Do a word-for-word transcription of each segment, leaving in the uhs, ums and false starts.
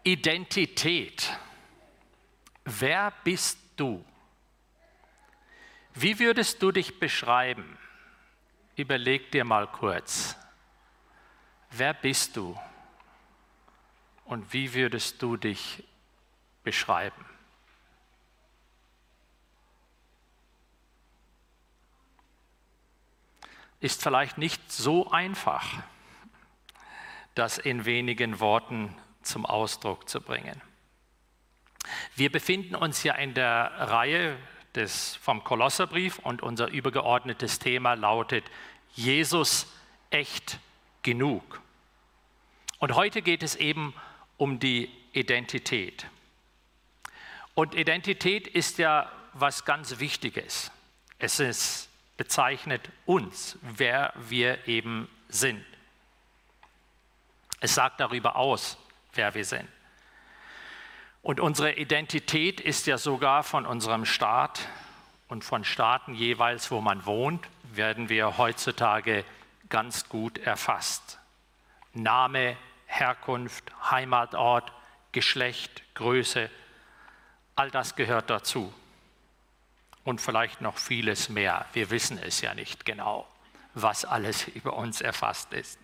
Identität. Wer bist du? Wie würdest du dich beschreiben? Überleg dir mal kurz. Wer bist du? Und wie würdest du dich beschreiben? Ist vielleicht nicht so einfach, das in wenigen Worten zum Ausdruck zu bringen. Wir befinden uns ja in der Reihe des, vom Kolosserbrief und unser übergeordnetes Thema lautet Jesus echt genug. Und heute geht es eben um die Identität. Und Identität ist ja was ganz Wichtiges. Es ist, bezeichnet uns, wer wir eben sind. Es sagt darüber aus, wer wir sind. Und unsere Identität ist ja sogar von unserem Staat und von Staaten jeweils, wo man wohnt, werden wir heutzutage ganz gut erfasst. Name, Herkunft, Heimatort, Geschlecht, Größe, all das gehört dazu. Und vielleicht noch vieles mehr. Wir wissen es ja nicht genau, was alles über uns erfasst ist.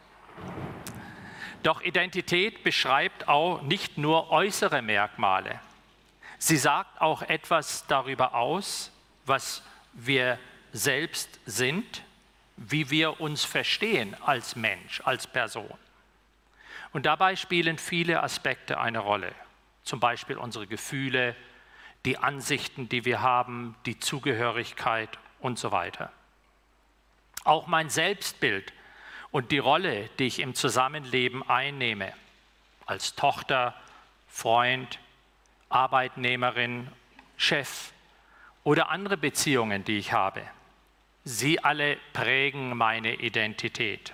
Doch Identität beschreibt auch nicht nur äußere Merkmale. Sie sagt auch etwas darüber aus, was wir selbst sind, wie wir uns verstehen als Mensch, als Person. Und dabei spielen viele Aspekte eine Rolle. Zum Beispiel unsere Gefühle, die Ansichten, die wir haben, die Zugehörigkeit und so weiter. Auch mein Selbstbild und die Rolle, die ich im Zusammenleben einnehme, als Tochter, Freund, Arbeitnehmerin, Chef oder andere Beziehungen, die ich habe, sie alle prägen meine Identität.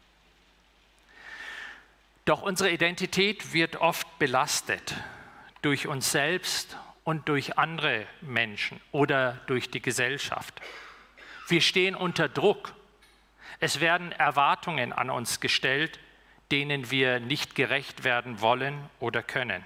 Doch unsere Identität wird oft belastet durch uns selbst und durch andere Menschen oder durch die Gesellschaft. Wir stehen unter Druck. Es werden Erwartungen an uns gestellt, denen wir nicht gerecht werden wollen oder können.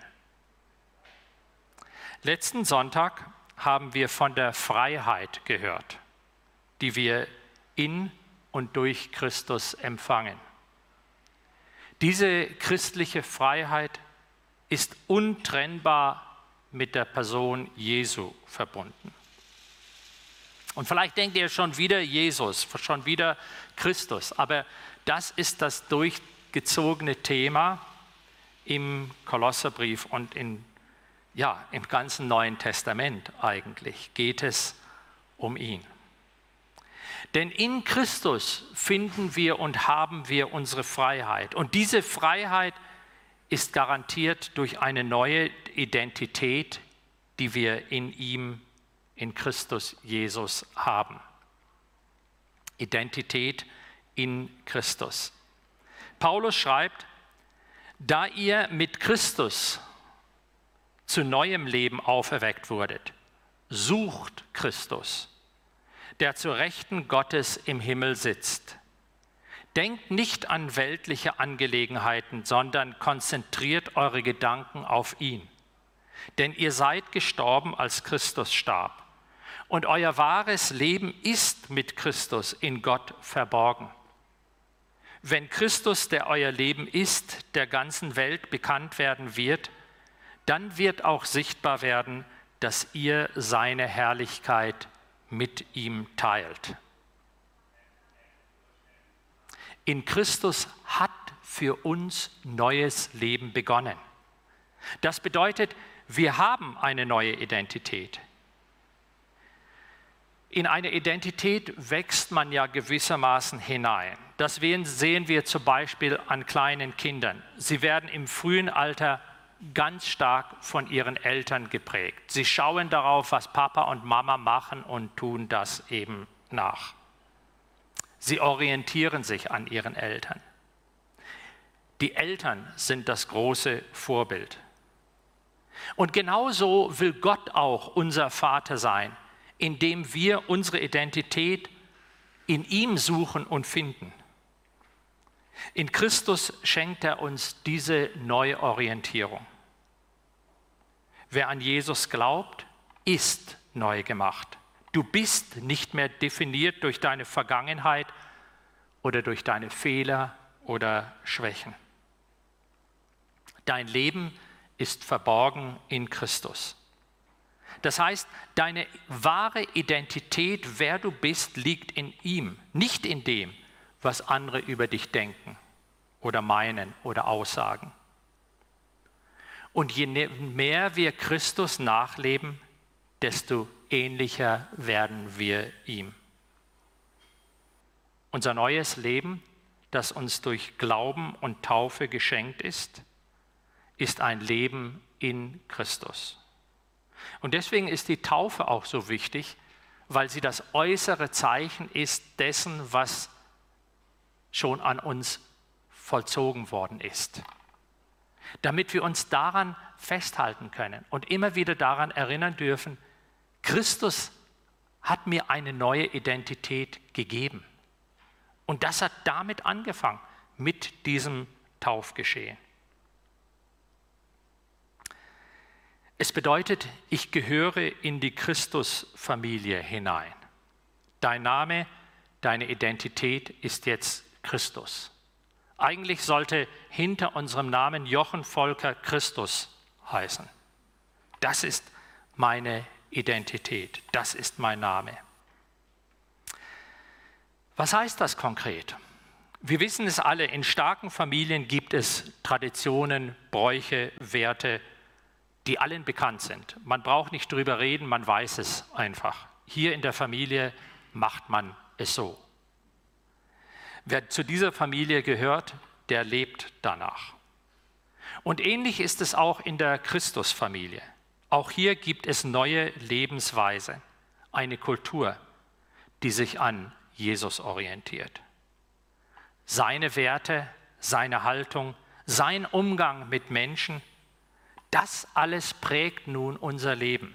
Letzten Sonntag haben wir von der Freiheit gehört, die wir in und durch Christus empfangen. Diese christliche Freiheit ist untrennbar mit der Person Jesu verbunden. Und vielleicht denkt ihr schon wieder Jesus, schon wieder Christus, aber das ist das durchgezogene Thema im Kolosserbrief und in, ja, im ganzen Neuen Testament eigentlich geht es um ihn. Denn in Christus finden wir und haben wir unsere Freiheit. Und diese Freiheit ist garantiert durch eine neue Identität, die wir in ihm, in Christus Jesus haben. Identität in Christus. Paulus schreibt, da ihr mit Christus zu neuem Leben auferweckt wurdet, sucht Christus, der zur Rechten Gottes im Himmel sitzt. Denkt nicht an weltliche Angelegenheiten, sondern konzentriert eure Gedanken auf ihn. Denn ihr seid gestorben, als Christus starb. Und euer wahres Leben ist mit Christus in Gott verborgen. Wenn Christus, der euer Leben ist, der ganzen Welt bekannt werden wird, dann wird auch sichtbar werden, dass ihr seine Herrlichkeit mit ihm teilt. In Christus hat für uns neues Leben begonnen. Das bedeutet, wir haben eine neue Identität. In eine Identität wächst man ja gewissermaßen hinein. Das sehen wir zum Beispiel an kleinen Kindern. Sie werden im frühen Alter ganz stark von ihren Eltern geprägt. Sie schauen darauf, was Papa und Mama machen und tun das eben nach. Sie orientieren sich an ihren Eltern. Die Eltern sind das große Vorbild. Und genauso will Gott auch unser Vater sein, indem wir unsere Identität in ihm suchen und finden. In Christus schenkt er uns diese Neuorientierung. Wer an Jesus glaubt, ist neu gemacht. Du bist nicht mehr definiert durch deine Vergangenheit oder durch deine Fehler oder Schwächen. Dein Leben ist verborgen in Christus. Das heißt, deine wahre Identität, wer du bist, liegt in ihm, nicht in dem, was andere über dich denken oder meinen oder aussagen. Und je mehr wir Christus nachleben, desto ähnlicher werden wir ihm. Unser neues Leben, das uns durch Glauben und Taufe geschenkt ist, ist ein Leben in Christus. Und deswegen ist die Taufe auch so wichtig, weil sie das äußere Zeichen ist dessen, was schon an uns vollzogen worden ist. Damit wir uns daran festhalten können und immer wieder daran erinnern dürfen, Christus hat mir eine neue Identität gegeben. Und das hat damit angefangen, mit diesem Taufgeschehen. Es bedeutet, ich gehöre in die Christusfamilie hinein. Dein Name, deine Identität ist jetzt Christus. Eigentlich sollte hinter unserem Namen Jochen Volker Christus heißen. Das ist meine Identität, das ist mein Name. Was heißt das konkret? Wir wissen es alle, in starken Familien gibt es Traditionen, Bräuche, Werte, die allen bekannt sind. Man braucht nicht drüber reden, man weiß es einfach. Hier in der Familie macht man es so. Wer zu dieser Familie gehört, der lebt danach. Und ähnlich ist es auch in der Christusfamilie. Auch hier gibt es neue Lebensweise, eine Kultur, die sich an Jesus orientiert. Seine Werte, seine Haltung, sein Umgang mit Menschen, das alles prägt nun unser Leben.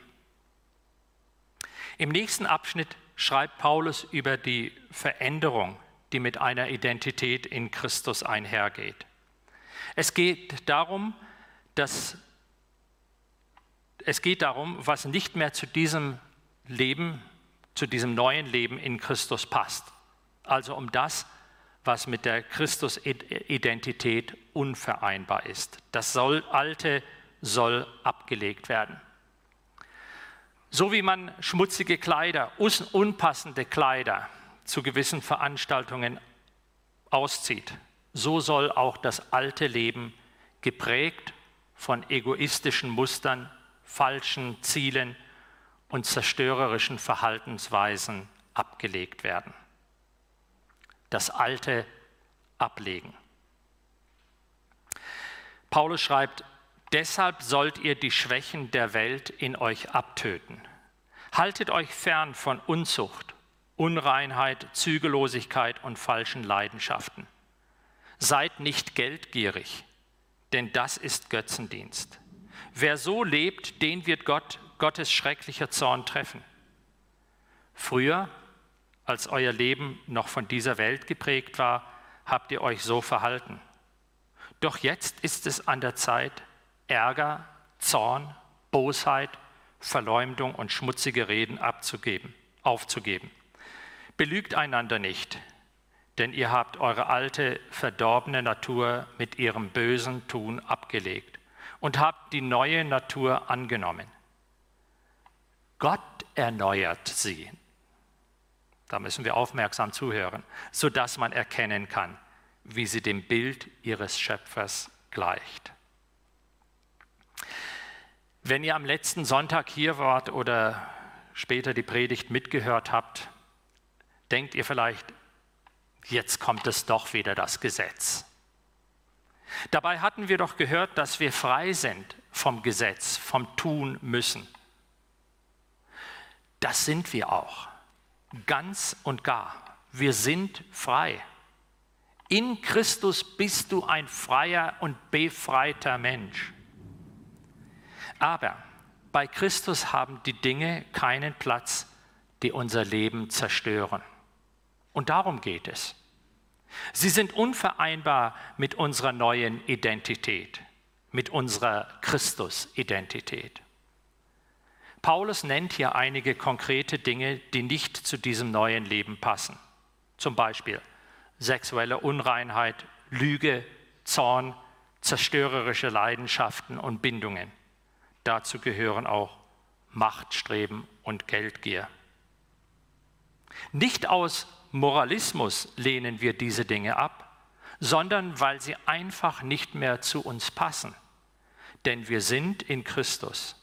Im nächsten Abschnitt schreibt Paulus über die Veränderung, die mit einer Identität in Christus einhergeht. Es geht darum, dass es geht darum, was nicht mehr zu diesem Leben, zu diesem neuen Leben in Christus passt. Also um das, was mit der Christus-Identität unvereinbar ist. Das soll, Alte soll abgelegt werden. So wie man schmutzige Kleider, unpassende Kleider zu gewissen Veranstaltungen auszieht, so soll auch das alte Leben geprägt von egoistischen Mustern, falschen Zielen und zerstörerischen Verhaltensweisen abgelegt werden. Das Alte ablegen. Paulus schreibt, deshalb sollt ihr die Schwächen der Welt in euch abtöten. Haltet euch fern von Unzucht, Unreinheit, Zügellosigkeit und falschen Leidenschaften. Seid nicht geldgierig, denn das ist Götzendienst. Wer so lebt, den wird Gott, Gottes schrecklicher Zorn treffen. Früher, als euer Leben noch von dieser Welt geprägt war, habt ihr euch so verhalten. Doch jetzt ist es an der Zeit, Ärger, Zorn, Bosheit, Verleumdung und schmutzige Reden abzugeben, aufzugeben. Belügt einander nicht, denn ihr habt eure alte, verdorbene Natur mit ihrem bösen Tun abgelegt und habt die neue Natur angenommen. Gott erneuert sie. Da müssen wir aufmerksam zuhören, sodass man erkennen kann, wie sie dem Bild ihres Schöpfers gleicht. Wenn ihr am letzten Sonntag hier wart oder später die Predigt mitgehört habt, denkt ihr vielleicht, jetzt kommt es doch wieder das Gesetz. Dabei hatten wir doch gehört, dass wir frei sind vom Gesetz, vom Tun müssen. Das sind wir auch, ganz und gar. Wir sind frei. In Christus bist du ein freier und befreiter Mensch. Aber bei Christus haben die Dinge keinen Platz, die unser Leben zerstören. Und darum geht es. Sie sind unvereinbar mit unserer neuen Identität, mit unserer Christus-Identität. Paulus nennt hier einige konkrete Dinge, die nicht zu diesem neuen Leben passen. Zum Beispiel sexuelle Unreinheit, Lüge, Zorn, zerstörerische Leidenschaften und Bindungen. Dazu gehören auch Machtstreben und Geldgier. Nicht aus Moralismus lehnen wir diese Dinge ab, sondern weil sie einfach nicht mehr zu uns passen. Denn wir sind in Christus.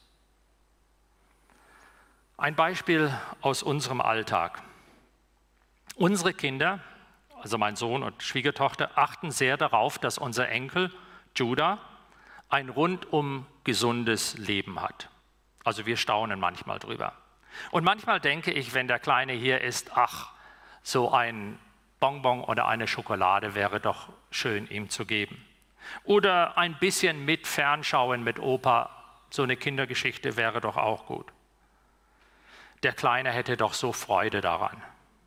Ein Beispiel aus unserem Alltag. Unsere Kinder, also mein Sohn und Schwiegertochter, achten sehr darauf, dass unser Enkel Judah ein rundum gesundes Leben hat. Also wir staunen manchmal drüber. Und manchmal denke ich, wenn der Kleine hier ist, ach, so ein Bonbon oder eine Schokolade wäre doch schön ihm zu geben. Oder ein bisschen mit Fernschauen mit Opa, so eine Kindergeschichte wäre doch auch gut. Der Kleine hätte doch so Freude daran.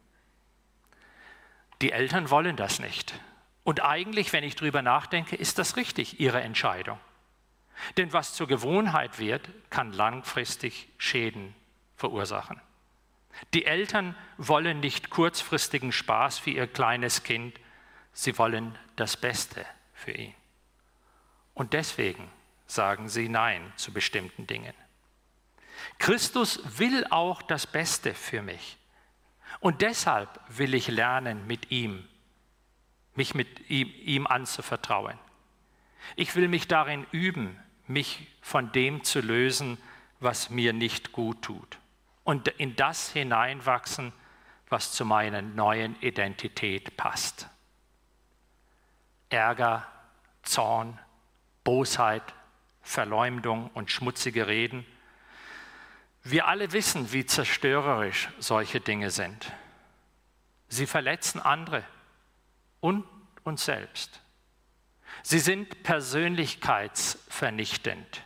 Die Eltern wollen das nicht. Und eigentlich, wenn ich drüber nachdenke, ist das richtig, ihre Entscheidung. Denn was zur Gewohnheit wird, kann langfristig Schäden verursachen. Die Eltern wollen nicht kurzfristigen Spaß für ihr kleines Kind, sie wollen das Beste für ihn. Und deswegen sagen sie Nein zu bestimmten Dingen. Christus will auch das Beste für mich. Und deshalb will ich lernen, mit ihm, mich mit ihm, ihm anzuvertrauen. Ich will mich darin üben, mich von dem zu lösen, was mir nicht gut tut. Und in das hineinwachsen, was zu meiner neuen Identität passt. Ärger, Zorn, Bosheit, Verleumdung und schmutzige Reden. Wir alle wissen, wie zerstörerisch solche Dinge sind. Sie verletzen andere und uns selbst. Sie sind persönlichkeitsvernichtend.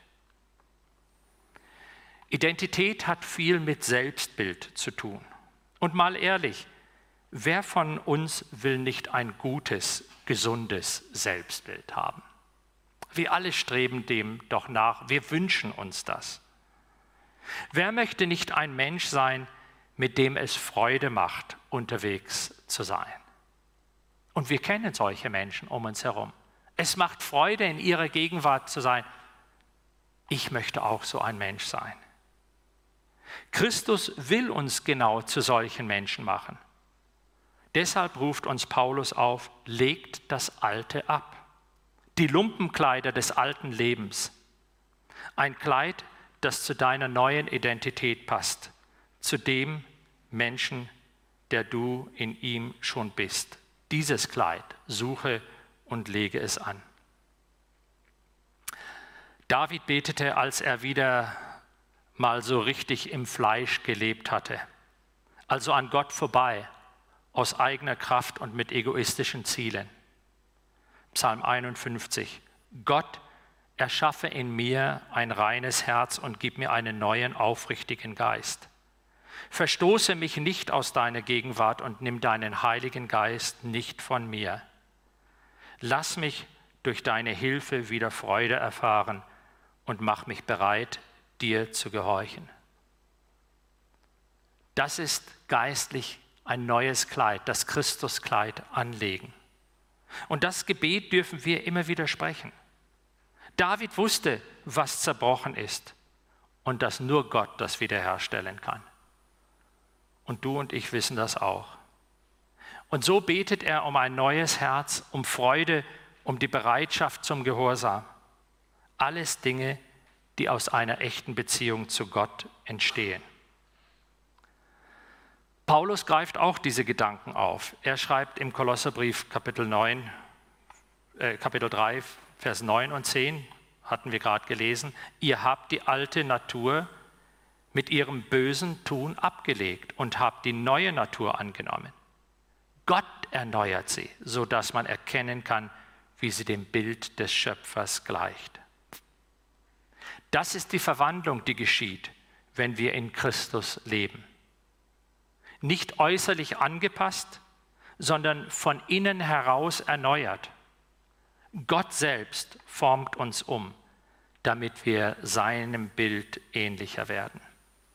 Identität hat viel mit Selbstbild zu tun. Und mal ehrlich, wer von uns will nicht ein gutes, gesundes Selbstbild haben? Wir alle streben dem doch nach, wir wünschen uns das. Wer möchte nicht ein Mensch sein, mit dem es Freude macht, unterwegs zu sein? Und wir kennen solche Menschen um uns herum. Es macht Freude, in ihrer Gegenwart zu sein. Ich möchte auch so ein Mensch sein. Christus will uns genau zu solchen Menschen machen. Deshalb ruft uns Paulus auf, legt das Alte ab. Die Lumpenkleider des alten Lebens. Ein Kleid, das zu deiner neuen Identität passt, zu dem Menschen, der du in ihm schon bist. Dieses Kleid suche und lege es an. David betete, als er wieder mal so richtig im Fleisch gelebt hatte, also an Gott vorbei, aus eigener Kraft und mit egoistischen Zielen. Psalm einundfünfzig. Gott, erschaffe in mir ein reines Herz und gib mir einen neuen, aufrichtigen Geist. Verstoße mich nicht aus deiner Gegenwart und nimm deinen Heiligen Geist nicht von mir. Lass mich durch deine Hilfe wieder Freude erfahren und mach mich bereit, dir zu gehorchen. Das ist geistlich ein neues Kleid, das Christuskleid anlegen. Und das Gebet dürfen wir immer wieder sprechen. David wusste, was zerbrochen ist und dass nur Gott das wiederherstellen kann. Und du und ich wissen das auch. Und so betet er um ein neues Herz, um Freude, um die Bereitschaft zum Gehorsam. Alles Dinge, die aus einer echten Beziehung zu Gott entstehen. Paulus greift auch diese Gedanken auf. Er schreibt im Kolosserbrief Kapitel neun, äh, Kapitel drei, Vers neun und zehn, hatten wir gerade gelesen, ihr habt die alte Natur mit ihrem bösen Tun abgelegt und habt die neue Natur angenommen. Gott erneuert sie, sodass man erkennen kann, wie sie dem Bild des Schöpfers gleicht. Das ist die Verwandlung, die geschieht, wenn wir in Christus leben. Nicht äußerlich angepasst, sondern von innen heraus erneuert. Gott selbst formt uns um, damit wir seinem Bild ähnlicher werden.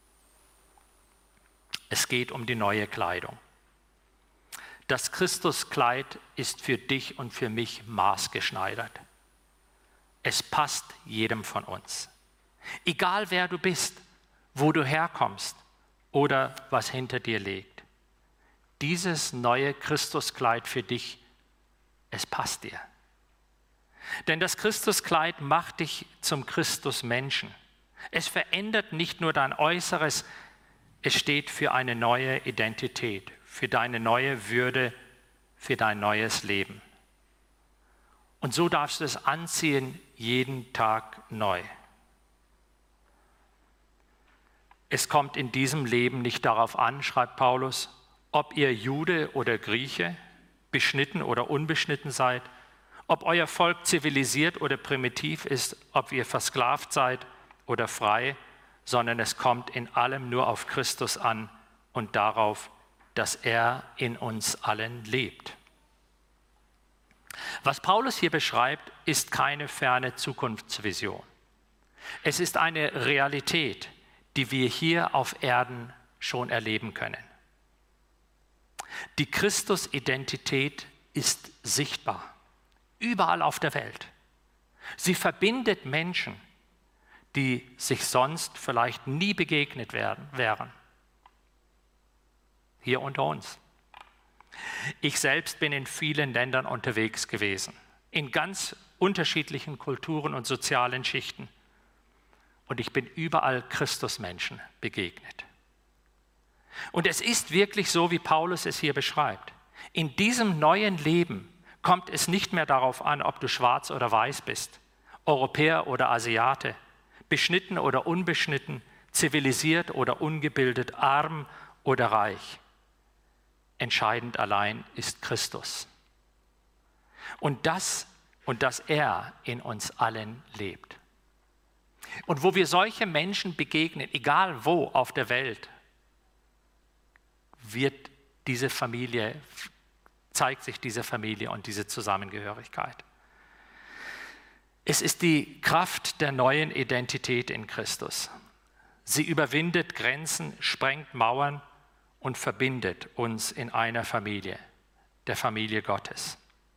Es geht um die neue Kleidung. Das Christuskleid ist für dich und für mich maßgeschneidert. Es passt jedem von uns. Egal wer du bist, wo du herkommst oder was hinter dir liegt. Dieses neue Christuskleid für dich, es passt dir. Denn das Christuskleid macht dich zum Christusmenschen. Es verändert nicht nur dein Äußeres, es steht für eine neue Identität, für deine neue Würde, für dein neues Leben. Und so darfst du es anziehen, jeden Tag neu. Es kommt in diesem Leben nicht darauf an, schreibt Paulus, ob ihr Jude oder Grieche, beschnitten oder unbeschnitten seid, ob euer Volk zivilisiert oder primitiv ist, ob ihr versklavt seid oder frei, sondern es kommt in allem nur auf Christus an und darauf, dass er in uns allen lebt. Was Paulus hier beschreibt, ist keine ferne Zukunftsvision. Es ist eine Realität, die wir hier auf Erden schon erleben können. Die Christusidentität ist sichtbar, überall auf der Welt. Sie verbindet Menschen, die sich sonst vielleicht nie begegnet werden, wären. Hier unter uns. Ich selbst bin in vielen Ländern unterwegs gewesen, in ganz unterschiedlichen Kulturen und sozialen Schichten. Und ich bin überall Christusmenschen begegnet. Und es ist wirklich so, wie Paulus es hier beschreibt. In diesem neuen Leben kommt es nicht mehr darauf an, ob du schwarz oder weiß bist, Europäer oder Asiate, beschnitten oder unbeschnitten, zivilisiert oder ungebildet, arm oder reich. Entscheidend allein ist Christus. Und das und dass er in uns allen lebt. Und wo wir solche Menschen begegnen, egal wo auf der Welt, wird diese Familie, zeigt sich diese Familie und diese Zusammengehörigkeit. Es ist die Kraft der neuen Identität in Christus. Sie überwindet Grenzen, sprengt Mauern und verbindet uns in einer Familie, der Familie Gottes.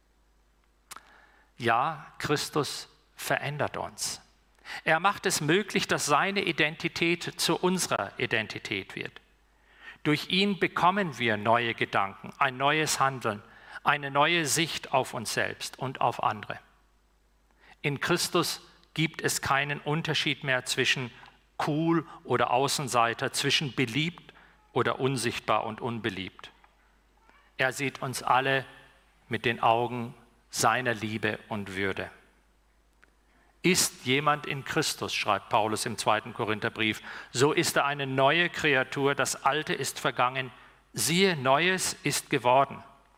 Ja, Christus verändert uns. Er macht es möglich, dass seine Identität zu unserer Identität wird. Durch ihn bekommen wir neue Gedanken, ein neues Handeln, eine neue Sicht auf uns selbst und auf andere. In Christus gibt es keinen Unterschied mehr zwischen cool oder Außenseiter, zwischen beliebt oder unsichtbar und unbeliebt. Er sieht uns alle mit den Augen seiner Liebe und Würde. Ist jemand in Christus, schreibt Paulus im zweiten Korintherbrief, so ist er eine neue Kreatur, das Alte ist vergangen, siehe, Neues ist geworden.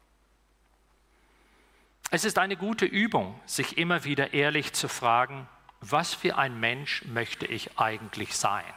Es ist eine gute Übung, sich immer wieder ehrlich zu fragen, was für ein Mensch möchte ich eigentlich sein?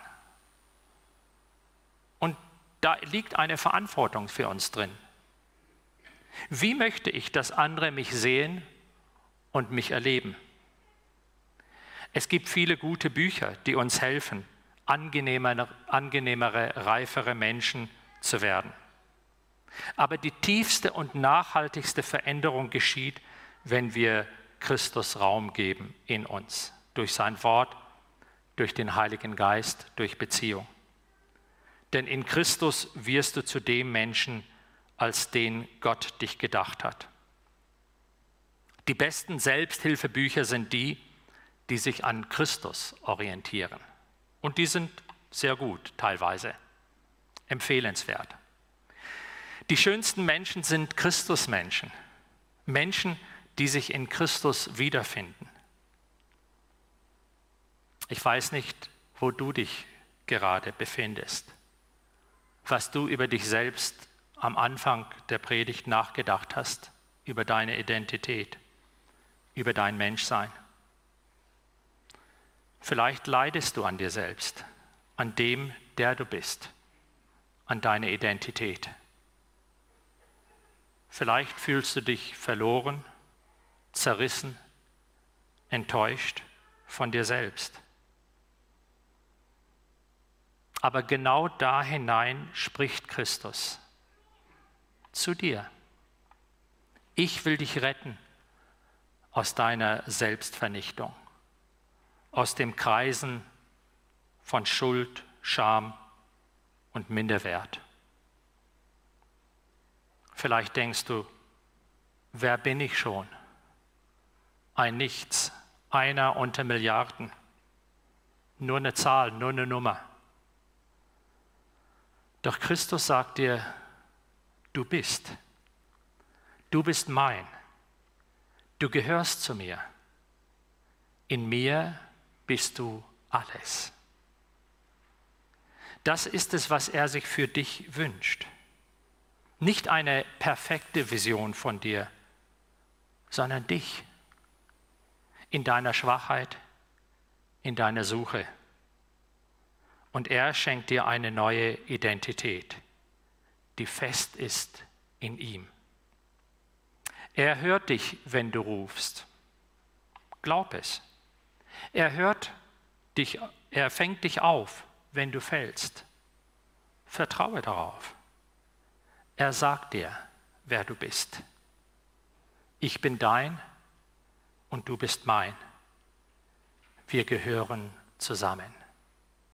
Und da liegt eine Verantwortung für uns drin. Wie möchte ich, dass andere mich sehen und mich erleben? Es gibt viele gute Bücher, die uns helfen, angenehmere, angenehmere, reifere Menschen zu werden. Aber die tiefste und nachhaltigste Veränderung geschieht, wenn wir Christus Raum geben in uns, durch sein Wort, durch den Heiligen Geist, durch Beziehung. Denn in Christus wirst du zu dem Menschen, als den Gott dich gedacht hat. Die besten Selbsthilfebücher sind die, die sich an Christus orientieren. Und die sind sehr gut, teilweise empfehlenswert. Die schönsten Menschen sind Christusmenschen. Menschen, die sich in Christus wiederfinden. Ich weiß nicht, wo du dich gerade befindest, was du über dich selbst am Anfang der Predigt nachgedacht hast, über deine Identität, über dein Menschsein. Vielleicht leidest du an dir selbst, an dem, der du bist, an deiner Identität. Vielleicht fühlst du dich verloren, zerrissen, enttäuscht von dir selbst. Aber genau da hinein spricht Christus zu dir. Ich will dich retten aus deiner Selbstvernichtung, aus dem Kreisen von Schuld, Scham und Minderwert. Vielleicht denkst du, wer bin ich schon? Ein Nichts, einer unter Milliarden, nur eine Zahl, nur eine Nummer. Doch Christus sagt dir, du bist, du bist mein, du gehörst zu mir, in mir bist du alles. Das ist es, was er sich für dich wünscht. Nicht eine perfekte Vision von dir, sondern dich in deiner Schwachheit, in deiner Suche. Und er schenkt dir eine neue Identität, die fest ist in ihm. Er hört dich, wenn du rufst. Glaub es. Er hört dich, er fängt dich auf, wenn du fällst. Vertraue darauf. Er sagt dir, wer du bist. Ich bin dein und du bist mein. Wir gehören zusammen.